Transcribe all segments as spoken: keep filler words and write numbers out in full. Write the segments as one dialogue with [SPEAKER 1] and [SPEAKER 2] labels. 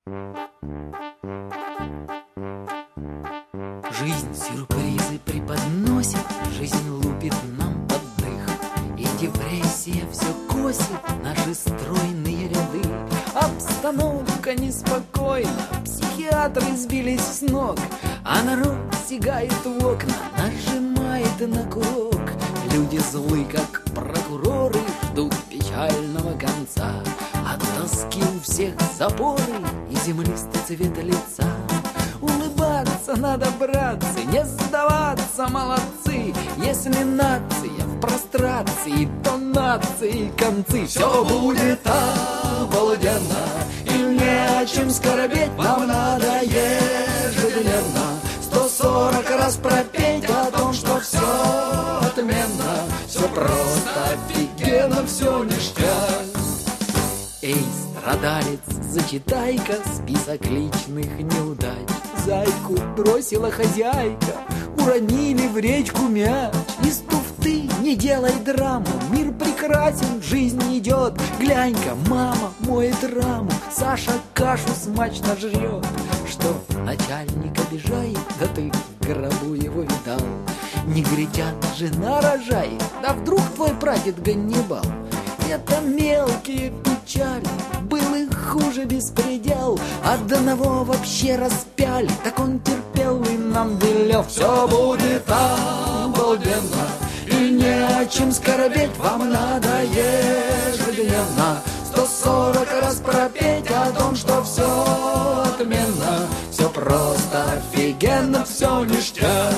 [SPEAKER 1] Жизнь сюрпризы преподносит, жизнь лупит нам под дых, и депрессия все косит наши стройные ряды. Обстановка неспокойна, психиатры сбились с ног, а народ сигает в окна, нажимает на курок. Люди злы, как прокуроры, ждут печального конца. От тоски у всех запоры и землистый цвет лица. Улыбаться надо, братцы, не сдаваться, молодцы. Если нация в прострации, то нации концы. Все будет обалденно, и не о чем скорбеть. Нам надо ежедневно сто сорок раз пропеть о том, что все отменно, все просто офигенно, все ништяк. Эй, страдалец, зачитай-ка список личных неудач. Зайку бросила хозяйка, уронили в речку мяч. Из туфты не делай драму, мир прекрасен, жизнь идет. Глянь-ка, мама моет раму, Саша кашу смачно жрет. Что начальник обижает, да ты в гробу его видал. Негритят жена рожает, да вдруг твой прадед Ганнибал. Это мелкие печали, был их хуже беспредел. Одного вообще распяли, так он терпел и нам велел. Все будет обалденно, и не о чем скорбеть. Вам надо ежедневно сто сорок раз пропеть о том, что все отменно, все просто офигенно, все ништяк.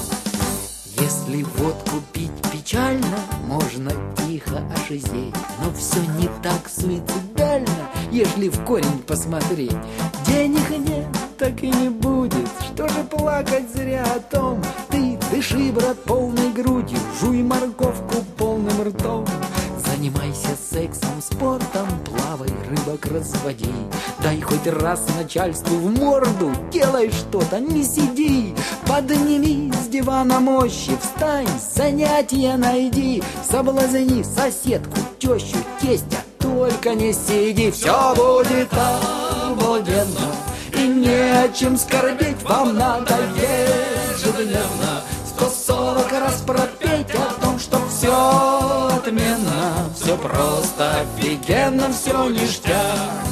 [SPEAKER 1] Если водку пить печально, можно тихо ошизеть, но все не так суицидально, ежели в корень посмотреть. Денег нет, так и не будет, что же плакать зря о том. Ты дыши, брат, полной грудью, жуй морковку полным ртом. Занимайся сексом, спортом, плавай, рыбок разводи. Дай хоть раз начальству в морду, делай что-то, не сиди. Подними с дивана мощи, встань, занятия найди. Соблазни соседку, тещу, тестя, только не сиди. Все будет обалденно, и не о чем скорбеть. Вам надо ежедневно сто сорок раз пропеть о том, что все отменно, все просто офигенно, все ништяк.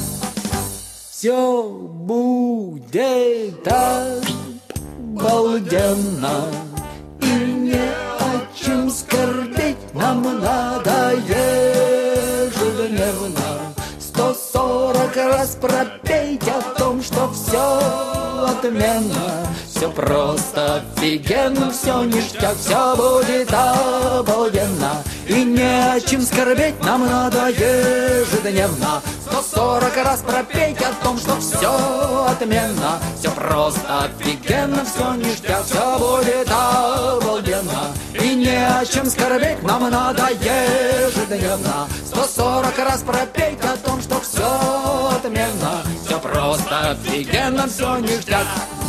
[SPEAKER 1] Все будет обалденно, и не о чем скорбеть. Нам надо ежедневно сто сорок раз пропеть о том, что все отменно, все просто офигенно, все ништяк. Все будет обалденно, и не о чем скорбеть. Нам надо ежедневно сто сорок раз пропеть о том, что все отменно, все просто офигенно, все ништяк. Все будет обалденно, и не о чем скорбеть. Нам надо ежедневно сто сорок раз пропеть о том, что все отменно, все просто офигенно, все ништяк.